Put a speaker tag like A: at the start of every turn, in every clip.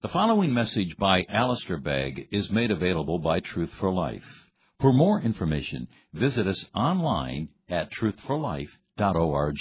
A: The following message by Alistair Begg is made available by Truth for Life. For more information, visit us online at truthforlife.org.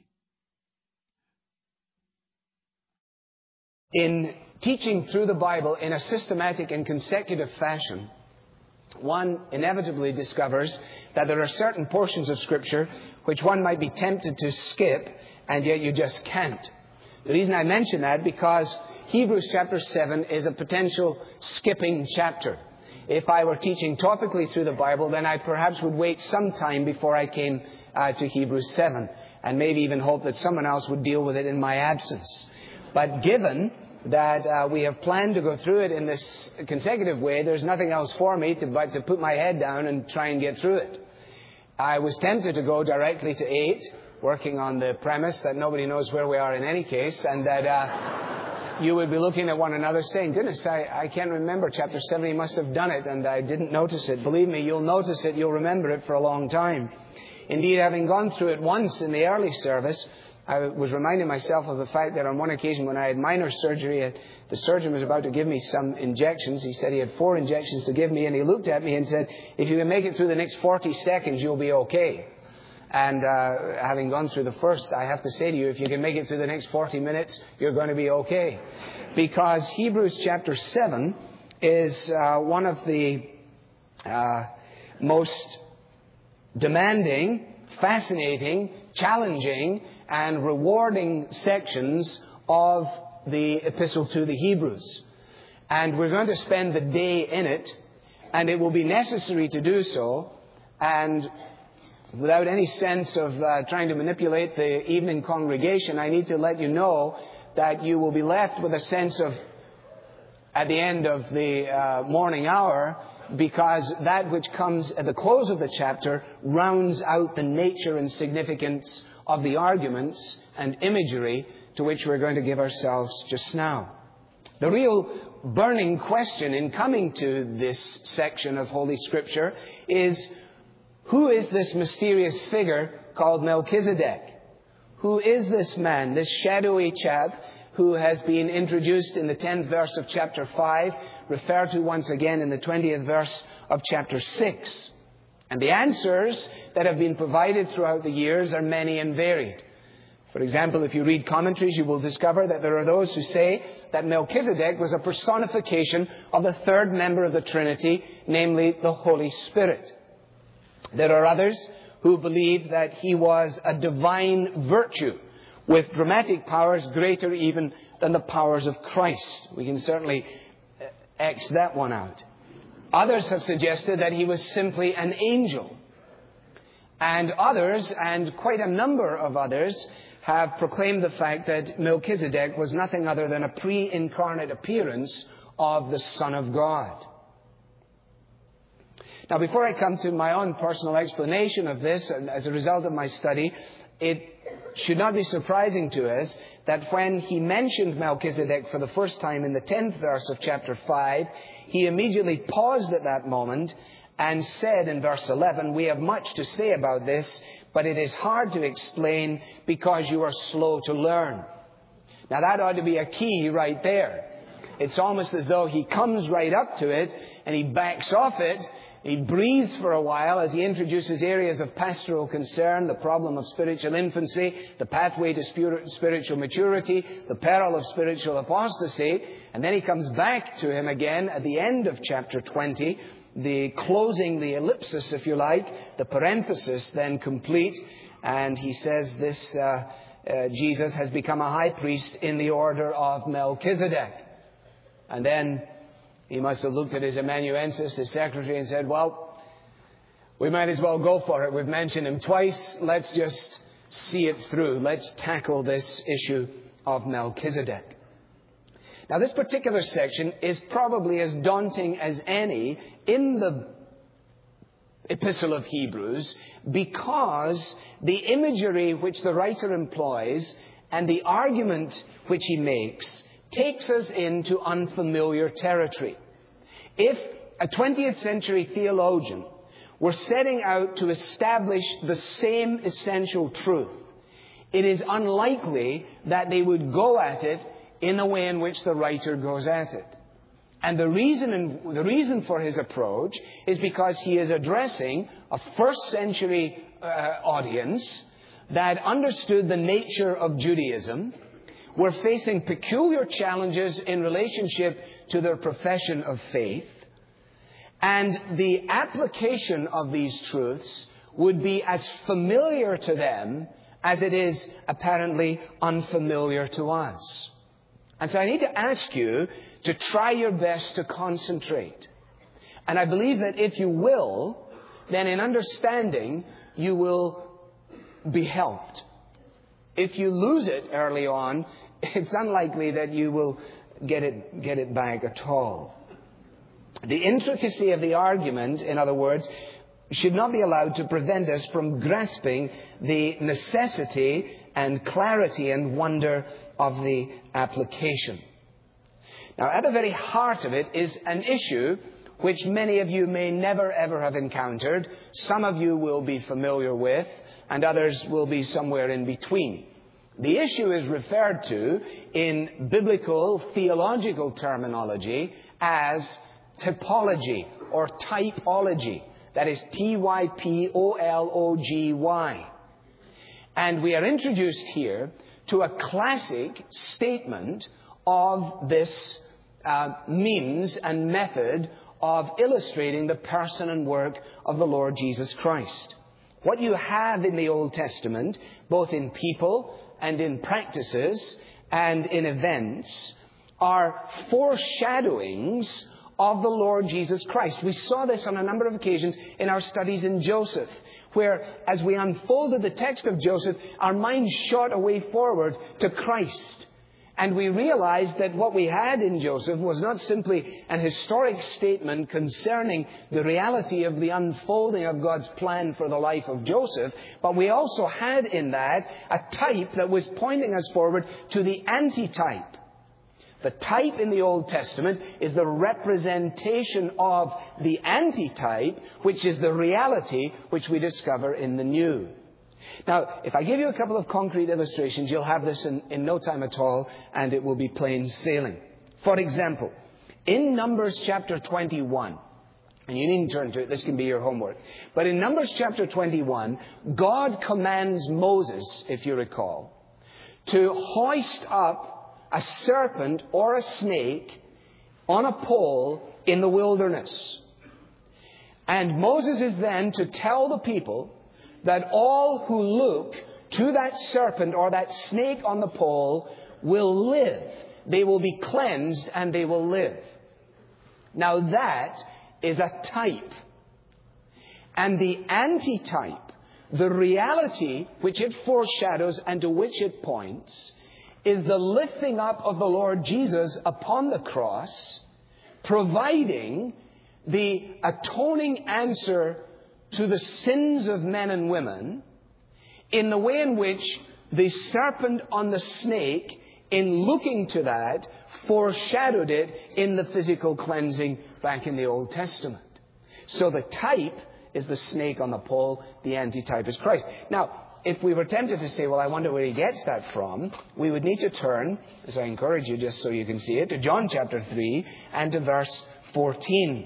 B: In teaching through the Bible in a systematic and consecutive fashion, one inevitably discovers that there are certain portions of Scripture which one might be tempted to skip, and yet you just can't. The reason I mention that because Hebrews chapter 7 is a potential skipping chapter. If I were teaching topically through the Bible, then I perhaps would wait some time before I came to Hebrews 7, and maybe even hope that someone else would deal with it in my absence. But given that we have planned to go through it in this consecutive way, there's nothing else for me but to put my head down and try and get through it. I was tempted to go directly to 8, working on the premise that nobody knows where we are in any case, and that you would be looking at one another saying, goodness, I can't remember chapter 7. He must have done it, and I didn't notice it. Believe me, you'll notice it. You'll remember it for a long time. Indeed, having gone through it once in the early service, I was reminding myself of the fact that on one occasion when I had minor surgery, the surgeon was about to give me some injections. He said he had 4 injections to give me, and he looked at me and said, if you can make it through the next 40 seconds, you'll be okay. And having gone through the first, I have to say to you, if you can make it through the next 40 minutes, you're going to be okay. Because Hebrews chapter 7 is one of the most demanding, fascinating, challenging, and rewarding sections of the epistle to the Hebrews. And we're going to spend the day in it, and it will be necessary to do so. And without any sense of trying to manipulate the evening congregation, I need to let you know that you will be left with a sense of, at the end of the morning hour, because that which comes at the close of the chapter rounds out the nature and significance of the arguments and imagery to which we're going to give ourselves just now. The real burning question in coming to this section of Holy Scripture is, who is this mysterious figure called Melchizedek? Who is this man, this shadowy chap who has been introduced in the 10th verse of chapter 5, referred to once again in the 20th verse of chapter 6? And the answers that have been provided throughout the years are many and varied. For example, if you read commentaries, you will discover that there are those who say that Melchizedek was a personification of the third member of the Trinity, namely the Holy Spirit. There are others who believe that he was a divine virtue with dramatic powers greater even than the powers of Christ. We can certainly X that one out. Others have suggested that he was simply an angel. And others, and quite a number of others, have proclaimed the fact that Melchizedek was nothing other than a pre-incarnate appearance of the Son of God. Now, before I come to my own personal explanation of this, and as a result of my study, it should not be surprising to us that when he mentioned Melchizedek for the first time in the 10th verse of chapter 5, he immediately paused at that moment and said in verse 11, we have much to say about this, but it is hard to explain because you are slow to learn. Now, that ought to be a key right there. It's almost as though he comes right up to it and he backs off it. He breathes for a while as he introduces areas of pastoral concern, the problem of spiritual infancy, the pathway to spiritual maturity, the peril of spiritual apostasy. And then he comes back to him again at the end of chapter 20, the closing, the ellipsis, if you like, the parenthesis then complete. And he says this, Jesus has become a high priest in the order of Melchizedek. And then he must have looked at his amanuensis, his secretary, and said, well, we might as well go for it. We've mentioned him twice. Let's just see it through. Let's tackle this issue of Melchizedek. Now, this particular section is probably as daunting as any in the Epistle of Hebrews, because the imagery which the writer employs and the argument which he makes takes us into unfamiliar territory. If a 20th century theologian were setting out to establish the same essential truth, it is unlikely that they would go at it in the way in which the writer goes at it. And the reason for his approach is because he is addressing a first century audience that understood the nature of Judaism, were facing peculiar challenges in relationship to their profession of faith, and the application of these truths would be as familiar to them as it is apparently unfamiliar to us. And so I need to ask you to try your best to concentrate. And I believe that if you will, then in understanding, you will be helped. If you lose it early on, it's unlikely that you will get it back at all. The intricacy of the argument, in other words, should not be allowed to prevent us from grasping the necessity and clarity and wonder of the application. Now, at the very heart of it is an issue which many of you may never ever have encountered. Some of you will be familiar with, and others will be somewhere in between. The issue is referred to in biblical theological terminology as typology or typology. That is Typology. And we are introduced here to a classic statement of this means and method of illustrating the person and work of the Lord Jesus Christ. What you have in the Old Testament, both in people and in practices and in events, are foreshadowings of the Lord Jesus Christ. We saw this on a number of occasions in our studies in Joseph, where as we unfolded the text of Joseph, our minds shot away forward to Christ. And we realized that what we had in Joseph was not simply an historic statement concerning the reality of the unfolding of God's plan for the life of Joseph, but we also had in that a type that was pointing us forward to the antitype. The type in the Old Testament is the representation of the antitype, which is the reality which we discover in the New. Now, if I give you a couple of concrete illustrations, you'll have this in no time at all, and it will be plain sailing. For example, in Numbers chapter 21, and you needn't turn to it, this can be your homework, but in Numbers chapter 21, God commands Moses, if you recall, to hoist up a serpent or a snake on a pole in the wilderness. And Moses is then to tell the people that all who look to that serpent or that snake on the pole will live. They will be cleansed and they will live. Now that is a type. And the antitype, the reality which it foreshadows and to which it points, is the lifting up of the Lord Jesus upon the cross, providing the atoning answer to the sins of men and women in the way in which the serpent on the snake, in looking to that, foreshadowed it in the physical cleansing back in the Old Testament. So the type is the snake on the pole, the antitype is Christ. Now, if we were tempted to say, well, I wonder where he gets that from, we would need to turn, as I encourage you just so you can see it, to John chapter 3 and to verse 14.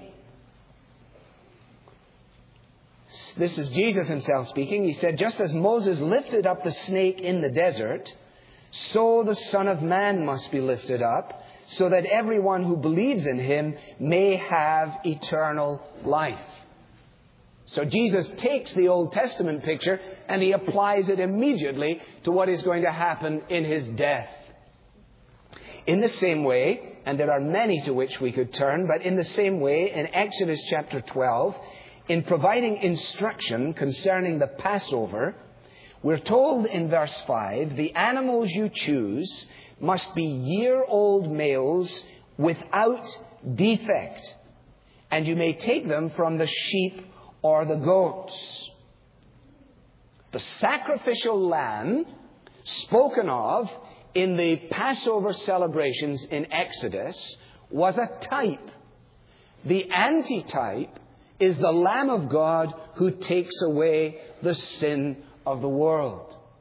B: This is Jesus himself speaking. He said, just as Moses lifted up the snake in the desert, so the Son of Man must be lifted up, so that everyone who believes in him may have eternal life. So Jesus takes the Old Testament picture and he applies it immediately to what is going to happen in his death. In the same way, and there are many to which we could turn, but in the same way, in Exodus chapter 12, in providing instruction concerning the Passover, we're told in verse 5, the animals you choose must be year-old males without defect, and you may take them from the sheep or the goats. The sacrificial lamb spoken of in the Passover celebrations in Exodus was a type. The antitype is the Lamb of God who takes away the sin of the world.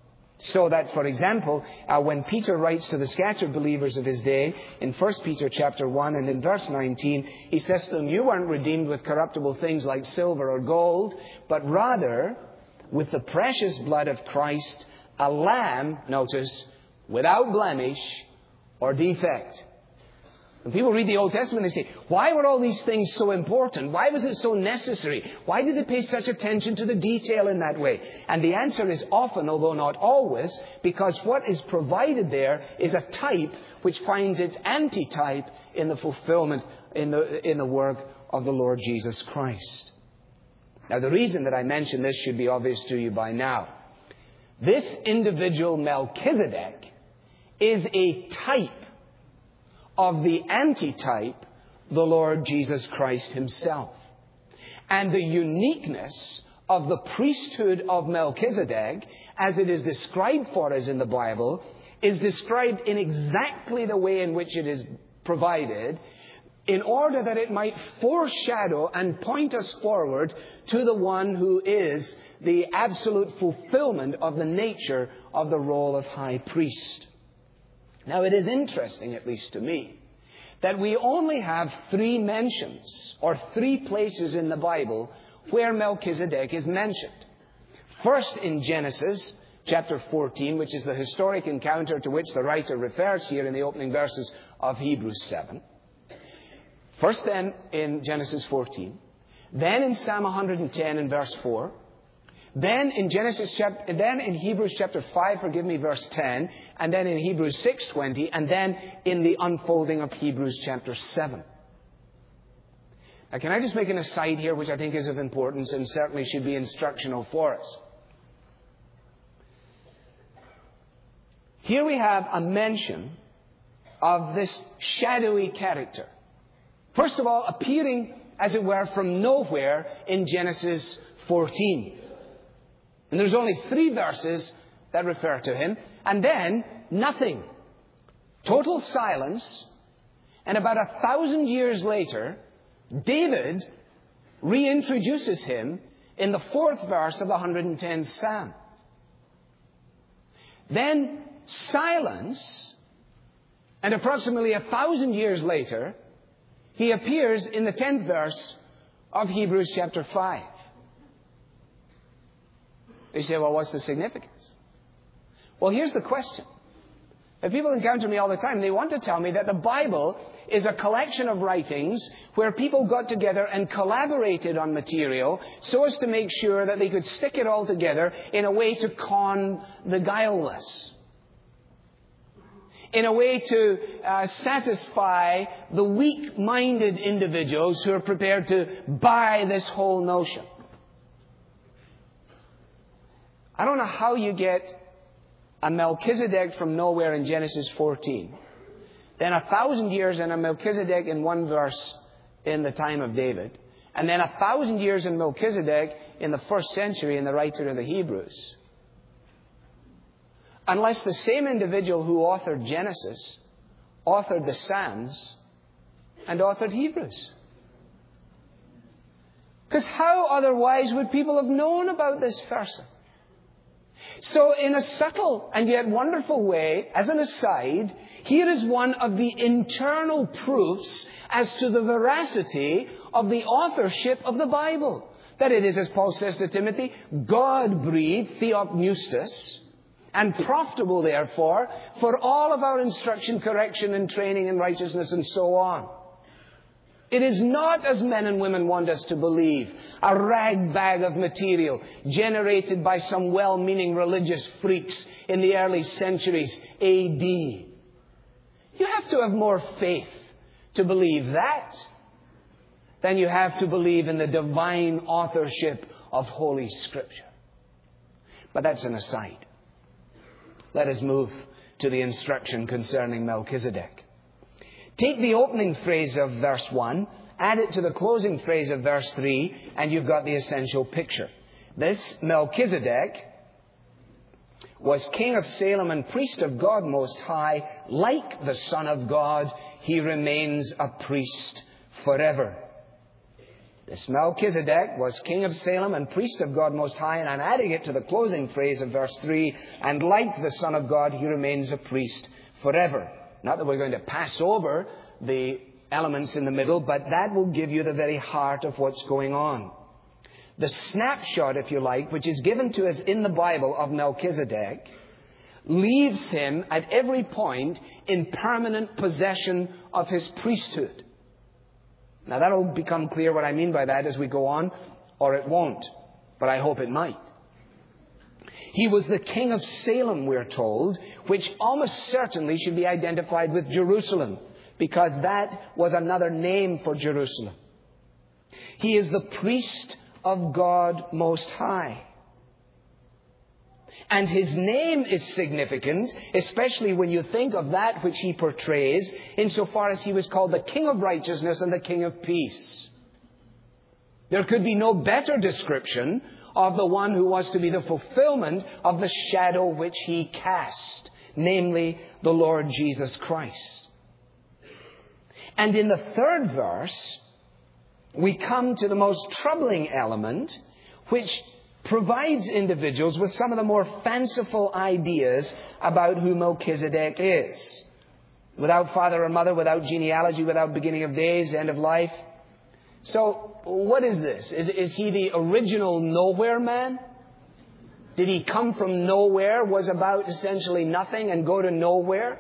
B: So that, for example, when Peter writes to the scattered believers of his day, in 1 Peter chapter 1 and in verse 19, he says to them, you weren't redeemed with corruptible things like silver or gold, but rather with the precious blood of Christ, a lamb, notice, without blemish or defect. When people read the Old Testament, they say, why were all these things so important? Why was it so necessary? Why did they pay such attention to the detail in that way? And the answer is often, although not always, because what is provided there is a type which finds its antitype in the fulfillment in the work of the Lord Jesus Christ. Now, the reason that I mention this should be obvious to you by now. This individual Melchizedek is a type of the antitype, the Lord Jesus Christ himself. And the uniqueness of the priesthood of Melchizedek, as it is described for us in the Bible, is described in exactly the way in which it is provided, in order that it might foreshadow and point us forward to the one who is the absolute fulfillment of the nature of the role of high priest. Now, it is interesting, at least to me, that we only have 3 mentions or 3 places in the Bible where Melchizedek is mentioned. First, in Genesis chapter 14, which is the historic encounter to which the writer refers here in the opening verses of Hebrews 7. First, then, in Genesis 14. Then in Psalm 110 in verse 4. Then in Hebrews chapter 5, verse 10, and then in Hebrews 6:20, and then in the unfolding of Hebrews chapter 7. Now, can I just make an aside here, which I think is of importance and certainly should be instructional for us? Here we have a mention of this shadowy character. First of all, appearing, as it were, from nowhere in Genesis 14. And there's only 3 verses that refer to him. And then, nothing. Total silence. And about 1,000 years later, David reintroduces him in the 4th verse of the 110th Psalm. Then, silence. And approximately 1,000 years later, he appears in the 10th verse of Hebrews chapter 5. You say, well, what's the significance? Well, here's the question. If people encounter me all the time, they want to tell me that the Bible is a collection of writings where people got together and collaborated on material so as to make sure that they could stick it all together in a way to con the guileless. In a way to satisfy the weak-minded individuals who are prepared to buy this whole notion. I don't know how you get a Melchizedek from nowhere in Genesis 14. Then 1,000 years and a Melchizedek in 1 verse in the time of David. And then 1,000 years in Melchizedek in the 1st century in the writer of the Hebrews. Unless the same individual who authored Genesis authored the Psalms and authored Hebrews. Because how otherwise would people have known about this person? So in a subtle and yet wonderful way, as an aside, here is one of the internal proofs as to the veracity of the authorship of the Bible. That it is, as Paul says to Timothy, God-breathed, theopneustos, and profitable, therefore, for all of our instruction, correction, and training in righteousness, and so on. It is not, as men and women want us to believe, a rag bag of material generated by some well-meaning religious freaks in the early centuries A.D. You have to have more faith to believe that than you have to believe in the divine authorship of Holy Scripture. But that's an aside. Let us move to the instruction concerning Melchizedek. Take the opening phrase of verse 1, add it to the closing phrase of verse 3, and you've got the essential picture. This Melchizedek was king of Salem and priest of God Most High. Like the Son of God, he remains a priest forever. This Melchizedek was king of Salem and priest of God Most High, and I'm adding it to the closing phrase of verse 3, and like the Son of God, he remains a priest forever. Not that we're going to pass over the elements in the middle, but that will give you the very heart of what's going on. The snapshot, if you like, which is given to us in the Bible of Melchizedek, leaves him at every point in permanent possession of his priesthood. Now that'll become clear what I mean by that as we go on, or it won't, but I hope it might. He was the king of Salem, we're told, which almost certainly should be identified with Jerusalem, because that was another name for Jerusalem. He is the priest of God Most High. And his name is significant, especially when you think of that which he portrays, insofar as he was called the King of Righteousness and the King of Peace. There could be no better description of the one who was to be the fulfillment of the shadow which he cast, namely the Lord Jesus Christ. And in the third verse, we come to the most troubling element, which provides individuals with some of the more fanciful ideas about who Melchizedek is. Without father or mother, without genealogy, without beginning of days, end of life. So, what is this? Is he the original nowhere man? Did he come from nowhere, was about essentially nothing, and go to nowhere?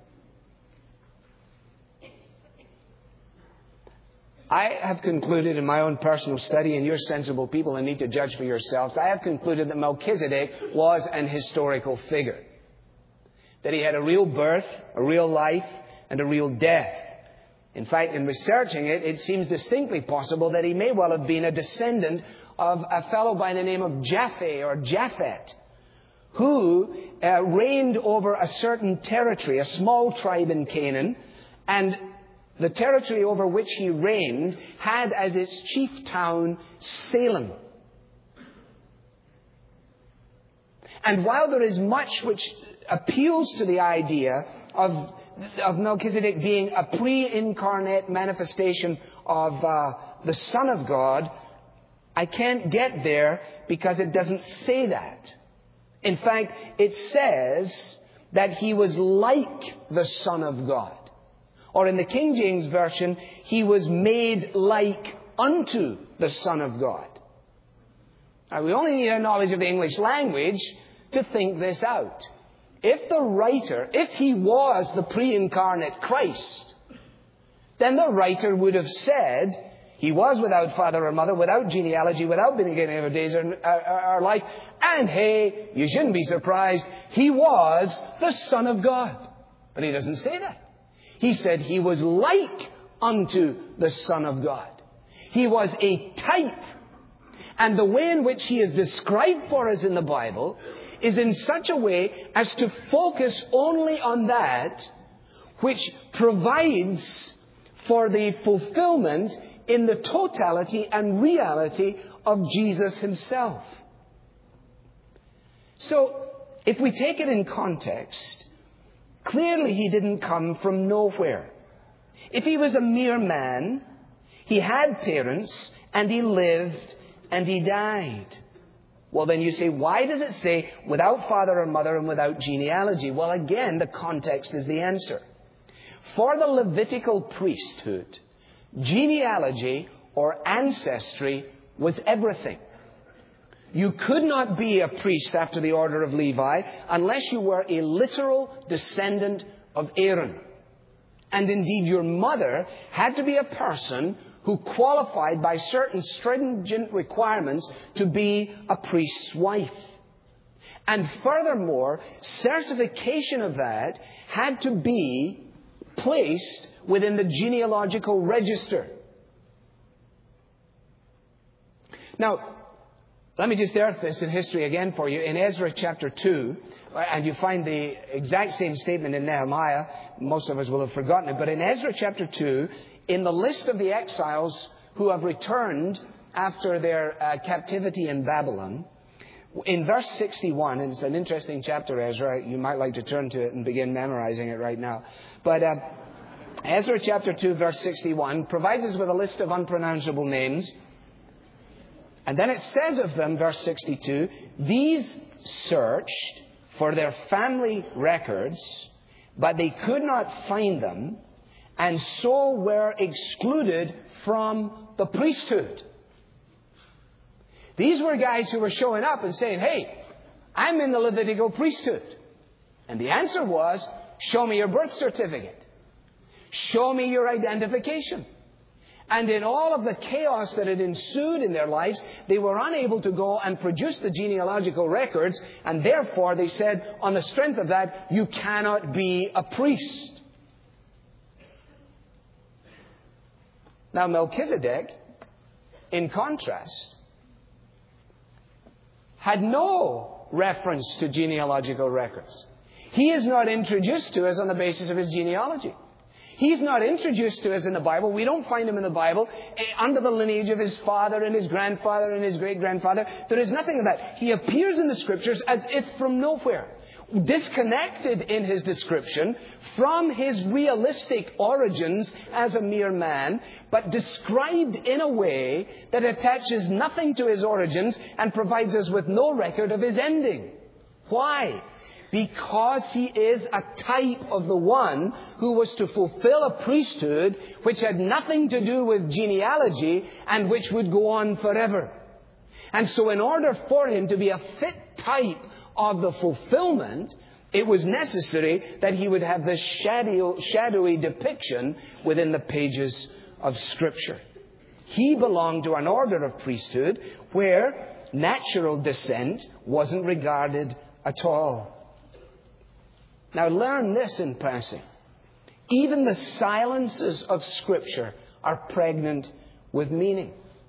B: I have concluded in my own personal study, and you're sensible people and need to judge for yourselves, I have concluded that Melchizedek was an historical figure. That he had a real birth, a real life, and a real death. In fact, in researching it, it seems distinctly possible that he may well have been a descendant of a fellow by the name of Japhet or Japhet, who reigned over a certain territory, a small tribe in Canaan, and the territory over which he reigned had as its chief town Salem. And while there is much which appeals to the idea of Melchizedek being a pre-incarnate manifestation of the Son of God, I can't get there because it doesn't say that. In fact, it says that he was like the Son of God. Or in the King James Version, he was made like unto the Son of God. Now, we only need a knowledge of the English language to think this out. If the writer, if he was the pre-incarnate Christ, then the writer would have said, he was without father or mother, without genealogy, without beginning of days or life, and hey, you shouldn't be surprised, he was the Son of God. But he doesn't say that. He said he was like unto the Son of God. He was a type. And the way in which he is described for us in the Bible is in such a way as to focus only on that which provides for the fulfillment in the totality and reality of Jesus himself. So, if we take it in context, clearly he didn't come from nowhere. If he was a mere man, he had parents, and he lived, and he died. Well, then you say, why does it say without father or mother and without genealogy? Well, again, the context is the answer. For the Levitical priesthood, genealogy or ancestry was everything. You could not be a priest after the order of Levi unless you were a literal descendant of Aaron. And indeed, your mother had to be a person who qualified by certain stringent requirements to be a priest's wife. And furthermore, certification of that had to be placed within the genealogical register. Now, let me just earth this in history again for you. In Ezra chapter 2, and you find the exact same statement in Nehemiah. Most of us will have forgotten it. But in Ezra chapter 2, in the list of the exiles who have returned after their captivity in Babylon, in verse 61, and it's an interesting chapter, Ezra. You might like to turn to it and begin memorizing it right now. But Ezra chapter 2, verse 61, provides us with a list of unpronounceable names. And then it says of them, verse 62, these searched for their family records, but they could not find them, and so were excluded from the priesthood. These were guys who were showing up and saying, hey, I'm in the Levitical priesthood. And the answer was, show me your birth certificate. Show me your identification. And in all of the chaos that had ensued in their lives, they were unable to go and produce the genealogical records. And therefore, they said, on the strength of that, you cannot be a priest. Now, Melchizedek, in contrast, had no reference to genealogical records. He is not introduced to us on the basis of his genealogy. He's not introduced to us in the Bible. We don't find him in the Bible under the lineage of his father and his grandfather and his great-grandfather. There is nothing of that. He appears in the Scriptures as if from nowhere, disconnected in his description from his realistic origins as a mere man, but described in a way that attaches nothing to his origins and provides us with no record of his ending. Why? Because he is a type of the one who was to fulfill a priesthood which had nothing to do with genealogy and which would go on forever. And so in order for him to be a fit type of the fulfillment, it was necessary that he would have this shadowy depiction within the pages of Scripture. He belonged to an order of priesthood where natural descent wasn't regarded at all. Now learn this in passing. Even the silences of Scripture are pregnant with meaning.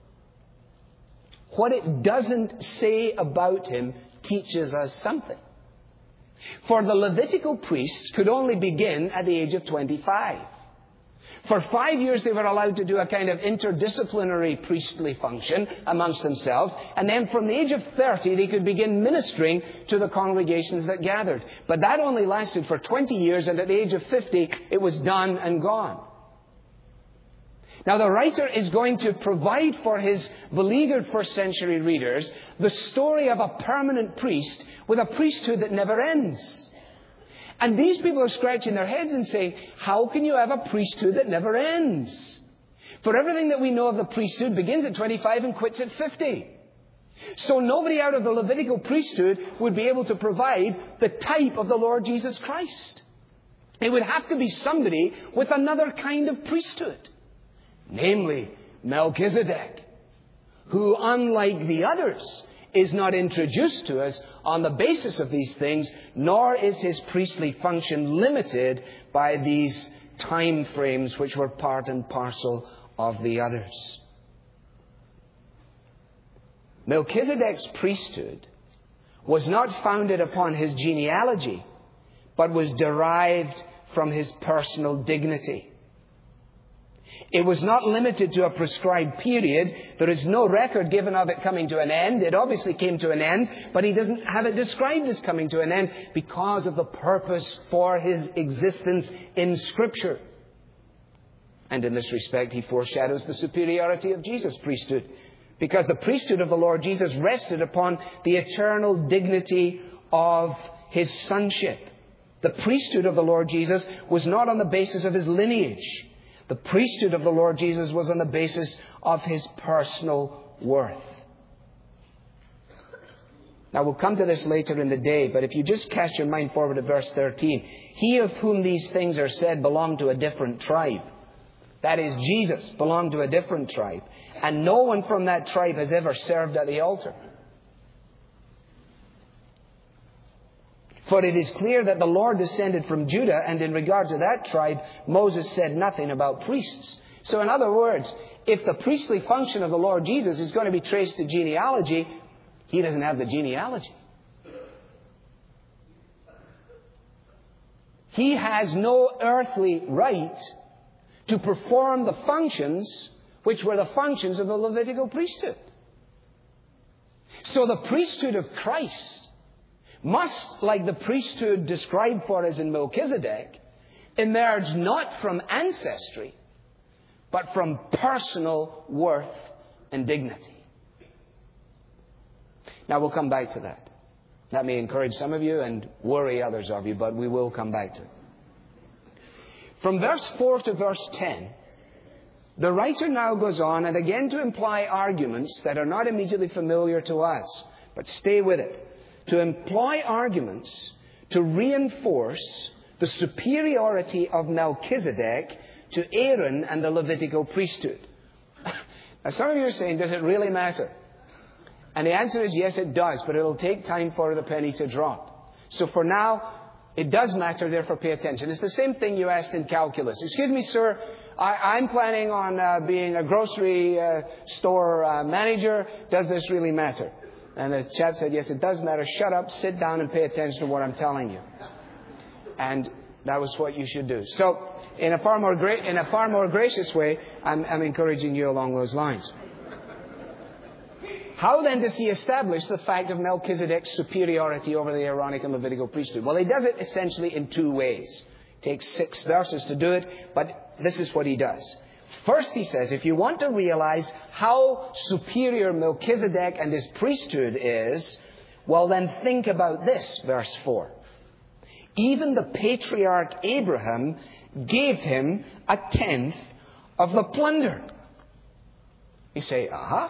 B: What it doesn't say about him teaches us something. For the Levitical priests could only begin at the age of 25. For 5 years they were allowed to do a kind of interdisciplinary priestly function amongst themselves. And then from the age of 30 they could begin ministering to the congregations that gathered. But that only lasted for 20 years, and at the age of 50 it was done and gone. Now the writer is going to provide for his beleaguered first century readers the story of a permanent priest with a priesthood that never ends. And these people are scratching their heads and saying, how can you have a priesthood that never ends? For everything that we know of the priesthood begins at 25 and quits at 50. So nobody out of the Levitical priesthood would be able to provide the type of the Lord Jesus Christ. It would have to be somebody with another kind of priesthood. Namely, Melchizedek, who, unlike the others, is not introduced to us on the basis of these things, nor is his priestly function limited by these time frames which were part and parcel of the others. Melchizedek's priesthood was not founded upon his genealogy, but was derived from his personal dignity. It was not limited to a prescribed period. There is no record given of it coming to an end. It obviously came to an end, but he doesn't have it described as coming to an end because of the purpose for his existence in Scripture. And in this respect, he foreshadows the superiority of Jesus' priesthood, because the priesthood of the Lord Jesus rested upon the eternal dignity of his sonship. The priesthood of the Lord Jesus was not on the basis of his lineage. The priesthood of the Lord Jesus was on the basis of his personal worth. Now we'll come to this later in the day, but if you just cast your mind forward to verse 13. He of whom these things are said belonged to a different tribe. That is, Jesus belonged to a different tribe. And no one from that tribe has ever served at the altar. For it is clear that the Lord descended from Judah, and in regard to that tribe, Moses said nothing about priests. So in other words, if the priestly function of the Lord Jesus is going to be traced to genealogy, he doesn't have the genealogy. He has no earthly right to perform the functions which were the functions of the Levitical priesthood. So the priesthood of Christ must, like the priesthood described for us in Melchizedek, emerge not from ancestry, but from personal worth and dignity. Now, we'll come back to that. That may encourage some of you and worry others of you, but we will come back to it. From verse 4 to verse 10, the writer now goes on and again to imply arguments that are not immediately familiar to us. But stay with it. To employ arguments to reinforce the superiority of Melchizedek to Aaron and the Levitical priesthood. Now some of you are saying, does it really matter? And the answer is yes, it does, but it'll take time for the penny to drop. So for now, it does matter, therefore pay attention. It's the same thing you asked in calculus. Excuse me, sir, I'm planning on being a grocery store manager. Does this really matter? And the chap said, yes, it does matter. Shut up, sit down, and pay attention to what I'm telling you. And that was what you should do. So, in a far more gracious way, I'm encouraging you along those lines. How then does he establish the fact of Melchizedek's superiority over the Aaronic and Levitical priesthood? Well, he does it essentially in two ways. It takes 6 verses to do it, but this is what he does. First, he says, if you want to realize how superior Melchizedek and his priesthood is, well, then think about this, verse 4. Even the patriarch Abraham gave him 1/10 of the plunder. You say,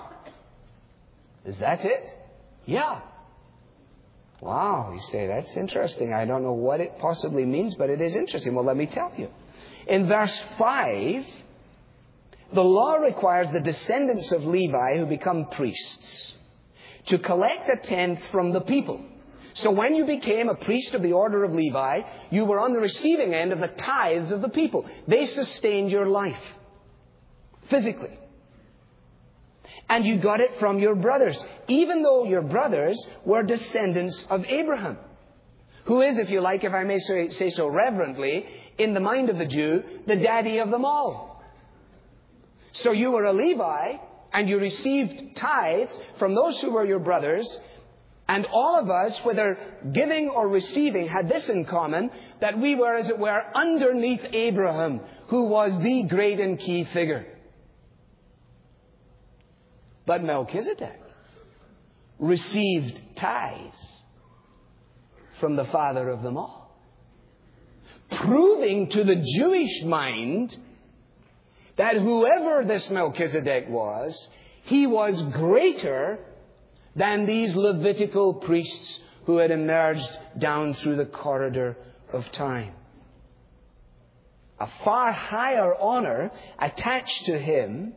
B: is that it? Yeah. Wow, you say, that's interesting. I don't know what it possibly means, but it is interesting. Well, let me tell you. In verse 5, the law requires the descendants of Levi who become priests to collect 1/10 from the people. So when you became a priest of the order of Levi, you were on the receiving end of the tithes of the people. They sustained your life physically. And you got it from your brothers, even though your brothers were descendants of Abraham, who is, if you like, if I may say so reverently, in the mind of the Jew, the daddy of them all. So you were a Levi, and you received tithes from those who were your brothers. And all of us, whether giving or receiving, had this in common, that we were, as it were, underneath Abraham, who was the great and key figure. But Melchizedek received tithes from the father of them all, proving to the Jewish mind that whoever this Melchizedek was, he was greater than these Levitical priests who had emerged down through the corridor of time. A far higher honor attached to him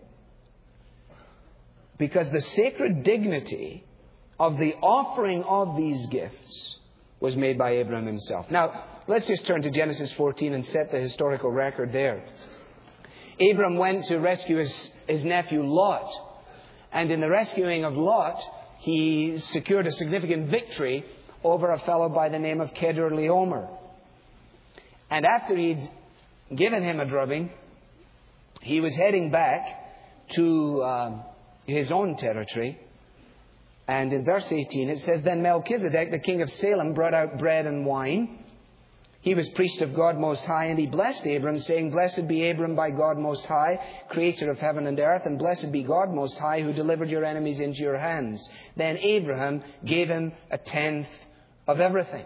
B: because the sacred dignity of the offering of these gifts was made by Abraham himself. Now, let's just turn to Genesis 14 and set the historical record there. Abram went to rescue his nephew Lot. And in the rescuing of Lot, he secured a significant victory over a fellow by the name of Kedorlaomer. And after he'd given him a drubbing, he was heading back to his own territory. And in verse 18 it says, Then Melchizedek, the king of Salem, brought out bread and wine. He was priest of God Most High, and he blessed Abram, saying, Blessed be Abram by God Most High, creator of heaven and earth, and blessed be God Most High, who delivered your enemies into your hands. Then Abraham gave him 1/10 of everything.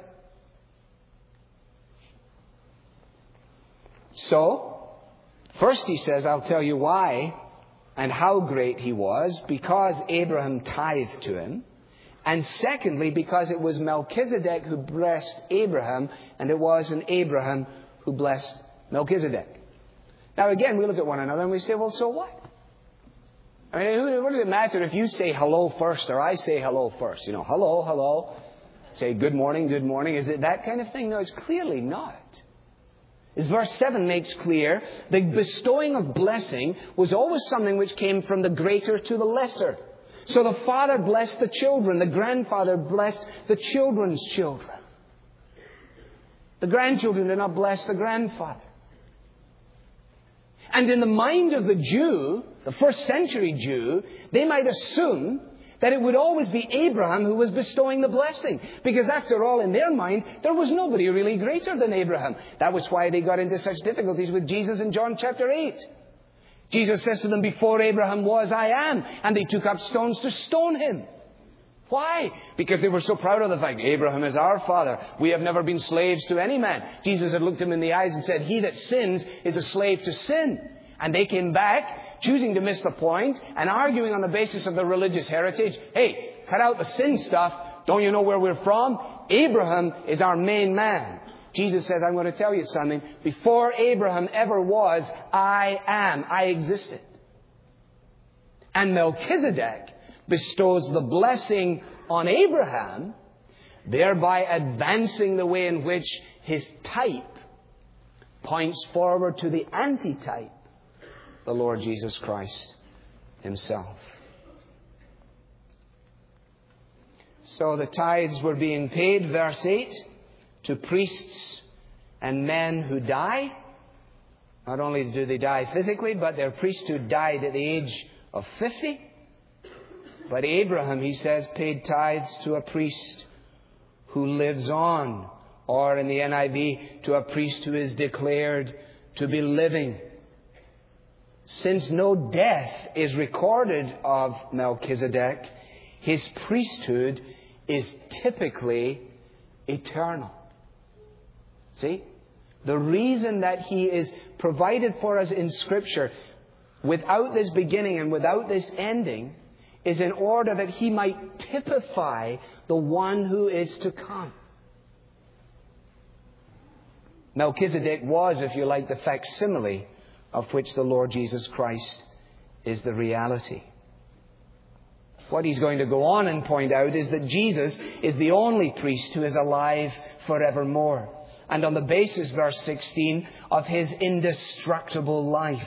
B: So, first he says, I'll tell you why and how great he was, because Abraham tithed to him. And secondly, because it was Melchizedek who blessed Abraham, and it wasn't Abraham who blessed Melchizedek. Now again, we look at one another and we say, well, so what? I mean, what does it matter if you say hello first or I say hello first? You know, hello, hello. Say good morning, good morning. Is it that kind of thing? No, it's clearly not. As verse 7 makes clear, the bestowing of blessing was always something which came from the greater to the lesser. So the father blessed the children. The grandfather blessed the children's children. The grandchildren did not bless the grandfather. And in the mind of the Jew, the first century Jew, they might assume that it would always be Abraham who was bestowing the blessing. Because after all, in their mind, there was nobody really greater than Abraham. That was why they got into such difficulties with Jesus in John chapter 8. Jesus says to them, Before Abraham was, I am. And they took up stones to stone him. Why? Because they were so proud of the fact, Abraham is our father. We have never been slaves to any man. Jesus had looked him in the eyes and said, he that sins is a slave to sin. And they came back, choosing to miss the point, and arguing on the basis of their religious heritage. Hey, cut out the sin stuff. Don't you know where we're from? Abraham is our main man. Jesus says, I'm going to tell you something. Before Abraham ever was, I am. I existed. And Melchizedek bestows the blessing on Abraham, thereby advancing the way in which his type points forward to the antitype, the Lord Jesus Christ himself. So the tithes were being paid, verse 8, to priests and men who die. Not only do they die physically, but their priesthood died at the age of 50. But Abraham, he says, paid tithes to a priest who lives on. Or in the NIV, to a priest who is declared to be living. Since no death is recorded of Melchizedek, his priesthood is typically eternal. See? The reason that he is provided for us in Scripture without this beginning and without this ending is in order that he might typify the one who is to come. Melchizedek was, if you like, the facsimile of which the Lord Jesus Christ is the reality. What he's going to go on and point out is that Jesus is the only priest who is alive forevermore. And on the basis, verse 16, of his indestructible life.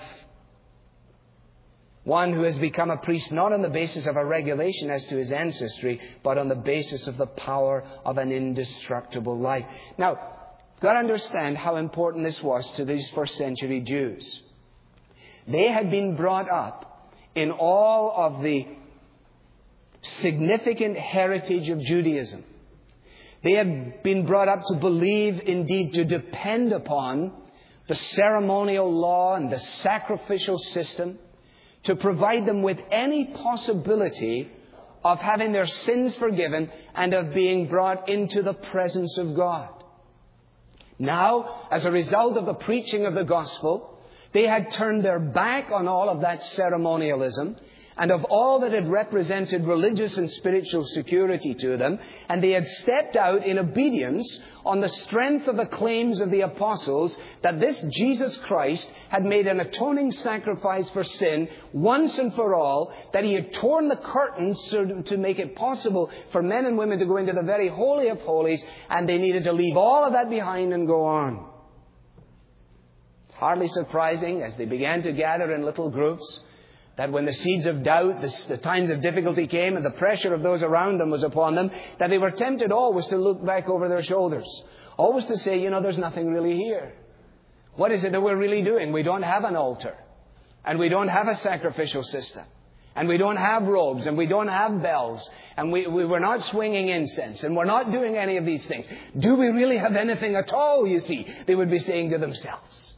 B: One who has become a priest not on the basis of a regulation as to his ancestry, but on the basis of the power of an indestructible life. Now, you've got to understand how important this was to these first century Jews. They had been brought up in all of the significant heritage of Judaism. They had been brought up to believe, indeed to depend upon, the ceremonial law and the sacrificial system to provide them with any possibility of having their sins forgiven and of being brought into the presence of God. Now, as a result of the preaching of the gospel, they had turned their back on all of that ceremonialism and of all that had represented religious and spiritual security to them, and they had stepped out in obedience on the strength of the claims of the apostles that this Jesus Christ had made an atoning sacrifice for sin once and for all, that he had torn the curtains to make it possible for men and women to go into the very holy of holies, and they needed to leave all of that behind and go on. It's hardly surprising, as they began to gather in little groups, that when the seeds of doubt, the times of difficulty came and the pressure of those around them was upon them, that they were tempted always to look back over their shoulders. Always to say, there's nothing really here. What is it that we're really doing? We don't have an altar. And we don't have a sacrificial system. And we don't have robes. And we don't have bells. And we're not swinging incense. And we're not doing any of these things. Do we really have anything at all, you see? They would be saying to themselves.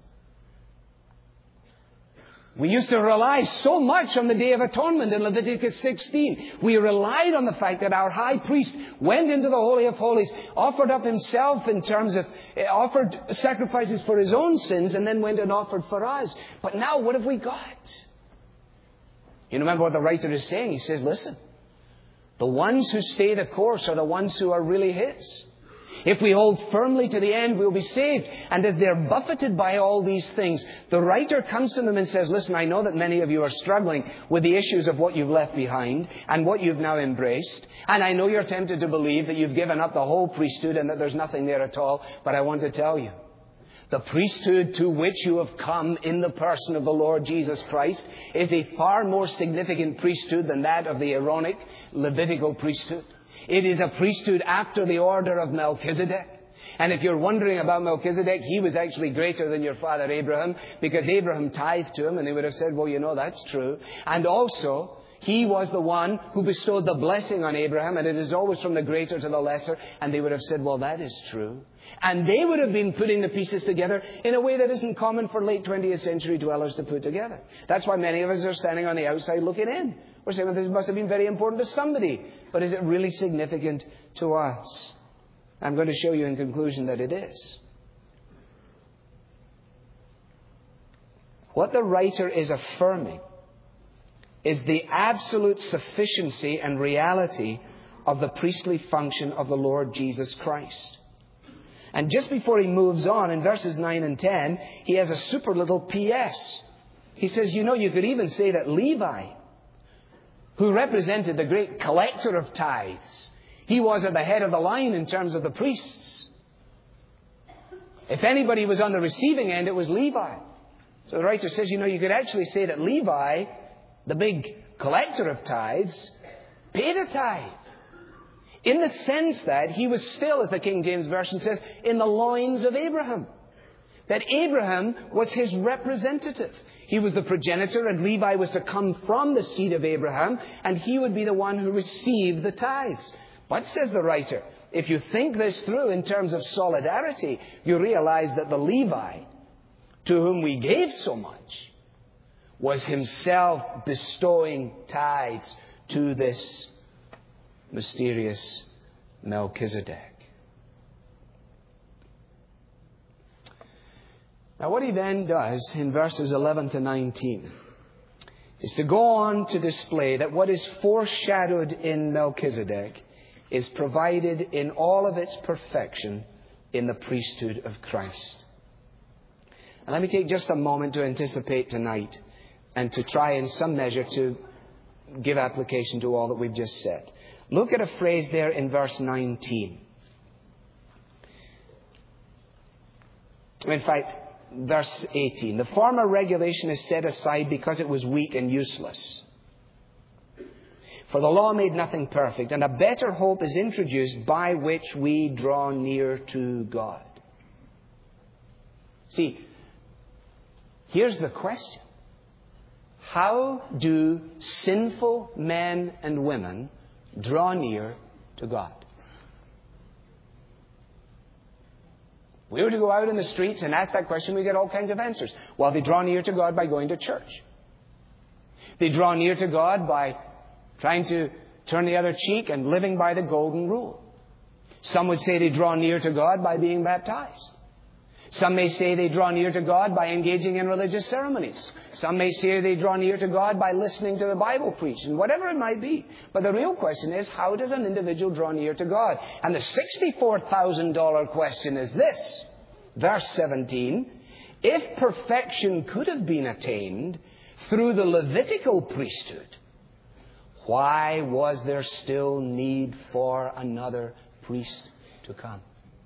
B: We used to rely so much on the Day of Atonement in Leviticus 16. We relied on the fact that our high priest went into the Holy of Holies, offered up himself in terms of, offered sacrifices for his own sins, and then went and offered for us. But now, what have we got? You remember what the writer is saying? He says, listen, the ones who stay the course are the ones who are really his. If we hold firmly to the end, we'll be saved. And as they're buffeted by all these things, the writer comes to them and says, listen, I know that many of you are struggling with the issues of what you've left behind and what you've now embraced. And I know you're tempted to believe that you've given up the whole priesthood and that there's nothing there at all. But I want to tell you, the priesthood to which you have come in the person of the Lord Jesus Christ is a far more significant priesthood than that of the Aaronic Levitical priesthood. It is a priesthood after the order of Melchizedek. And if you're wondering about Melchizedek, he was actually greater than your father Abraham, because Abraham tithed to him, and they would have said, well, that's true. And also, He was the one who bestowed the blessing on Abraham, and it is always from the greater to the lesser. And they would have said, well, that is true. And they would have been putting the pieces together in a way that isn't common for late 20th century dwellers to put together. That's why many of us are standing on the outside looking in. We're saying, well, this must have been very important to somebody. But is it really significant to us? I'm going to show you in conclusion that it is. What the writer is affirming is the absolute sufficiency and reality of the priestly function of the Lord Jesus Christ. And just before he moves on, in verses 9 and 10, he has a super little P.S. He says, you could even say that Levi, who represented the great collector of tithes, he was at the head of the line in terms of the priests. If anybody was on the receiving end, it was Levi. So the writer says, you could actually say that Levi, the big collector of tithes, paid a tithe. In the sense that he was still, as the King James Version says, in the loins of Abraham. That Abraham was his representative. He was the progenitor, and Levi was to come from the seed of Abraham, and he would be the one who received the tithes. But, says the writer, if you think this through in terms of solidarity, you realize that the Levi, to whom we gave so much, was himself bestowing tithes to this mysterious Melchizedek. Now what he then does in verses 11 to 19 is to go on to display that what is foreshadowed in Melchizedek is provided in all of its perfection in the priesthood of Christ. And let me take just a moment to anticipate tonight and to try in some measure to give application to all that we've just said. Look at a phrase there in verse 19. In fact, verse 18. The former regulation is set aside because it was weak and useless. For the law made nothing perfect, and a better hope is introduced by which we draw near to God. See, here's the question. How do sinful men and women draw near to God? If we were to go out in the streets and ask that question, we get all kinds of answers. Well, they draw near to God by going to church. They draw near to God by trying to turn the other cheek and living by the golden rule. Some would say they draw near to God by being baptized. Some may say they draw near to God by engaging in religious ceremonies. Some may say they draw near to God by listening to the Bible preached, and whatever it might be. But the real question is, how does an individual draw near to God? And the $64,000 question is this. Verse 17. If perfection could have been attained through the Levitical priesthood, why was there still need for another priest to come?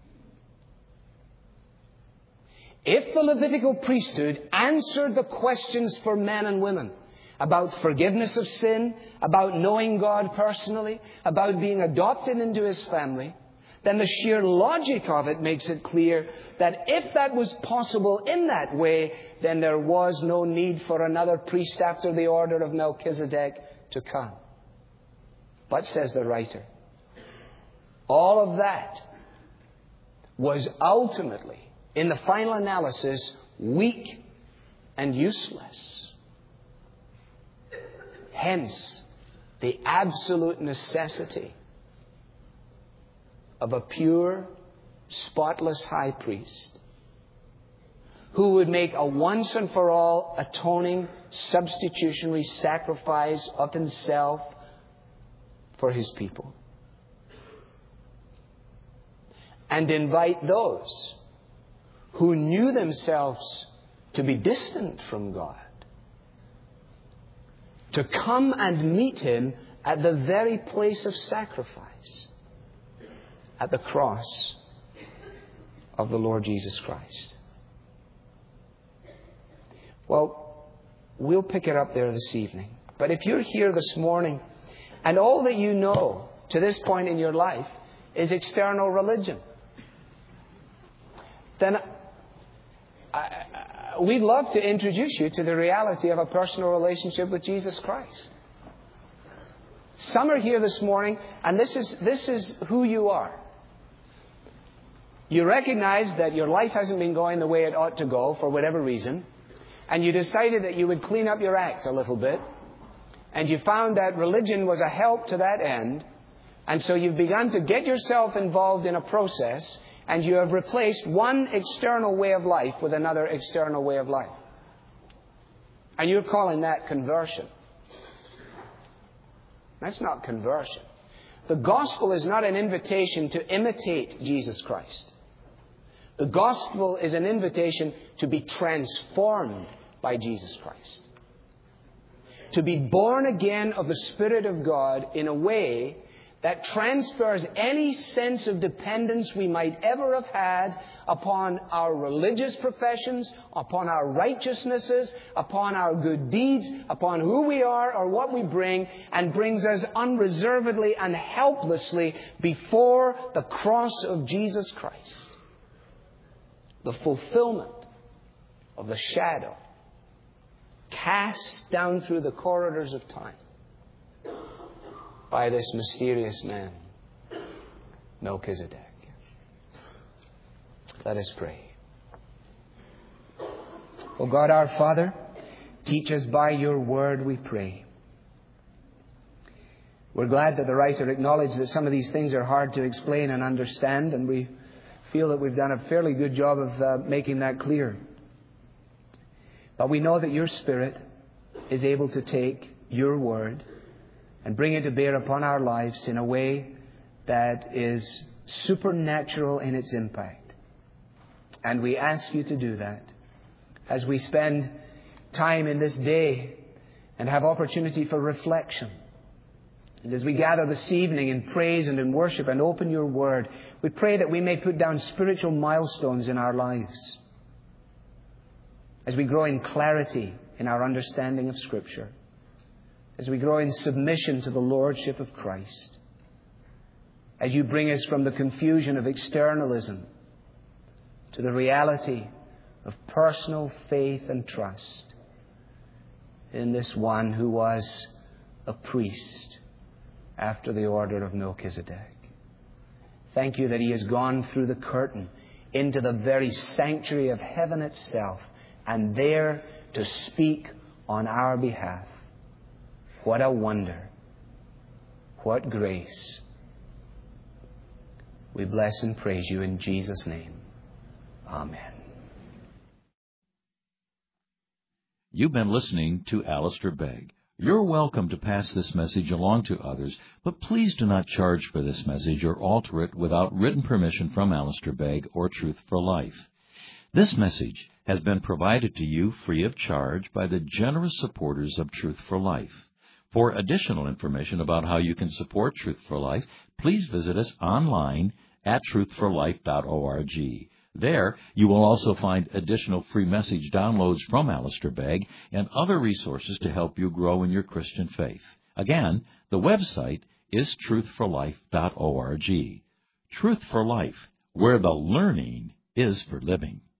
B: If the Levitical priesthood answered the questions for men and women about forgiveness of sin, about knowing God personally, about being adopted into His family, then the sheer logic of it makes it clear that if that was possible in that way, then there was no need for another priest after the order of Melchizedek to come. But, says the writer, all of that was ultimately, in the final analysis, weak and useless. Hence, the absolute necessity of a pure, spotless high priest who would make a once and for all atoning, substitutionary sacrifice of himself for his people. And invite those who knew themselves to be distant from God to come and meet Him at the very place of sacrifice, at the cross of the Lord Jesus Christ. Well, we'll pick it up there this evening. But if you're here this morning and all that you know to this point in your life is external religion, then we'd love to introduce you to the reality of a personal relationship with Jesus Christ. Some are here this morning, and this is who you are. You recognize that your life hasn't been going the way it ought to go for whatever reason, and you decided that you would clean up your act a little bit, and you found that religion was a help to that end, and so you've begun to get yourself involved in a process, and you have replaced one external way of life with another external way of life. And you're calling that conversion. That's not conversion. The gospel is not an invitation to imitate Jesus Christ. The gospel is an invitation to be transformed by Jesus Christ. To be born again of the Spirit of God in a way that transfers any sense of dependence we might ever have had upon our religious professions, upon our righteousnesses, upon our good deeds, upon who we are or what we bring, and brings us unreservedly and helplessly before the cross of Jesus Christ. The fulfillment of the shadow cast down through the corridors of time by this mysterious man, Melchizedek. Let us pray. O God our Father, teach us by your word, we pray. We're glad that the writer acknowledged that some of these things are hard to explain and understand, and we feel that we've done a fairly good job of making that clear. But we know that your Spirit is able to take your word and bring it to bear upon our lives in a way that is supernatural in its impact. And we ask you to do that as we spend time in this day and have opportunity for reflection. And as we gather this evening in praise and in worship and open your word, we pray that we may put down spiritual milestones in our lives as we grow in clarity in our understanding of Scripture, as we grow in submission to the Lordship of Christ, as you bring us from the confusion of externalism to the reality of personal faith and trust in this one who was a priest after the order of Melchizedek. Thank you that he has gone through the curtain into the very sanctuary of heaven itself, and there to speak on our behalf. What a wonder. What grace. We bless and praise you in Jesus' name. Amen.
A: You've been listening to Alistair Begg. You're welcome to pass this message along to others, but please do not charge for this message or alter it without written permission from Alistair Begg or Truth for Life. This message has been provided to you free of charge by the generous supporters of Truth for Life. For additional information about how you can support Truth for Life, please visit us online at truthforlife.org. There, you will also find additional free message downloads from Alistair Begg and other resources to help you grow in your Christian faith. Again, the website is truthforlife.org. Truth for Life, where the learning is for living.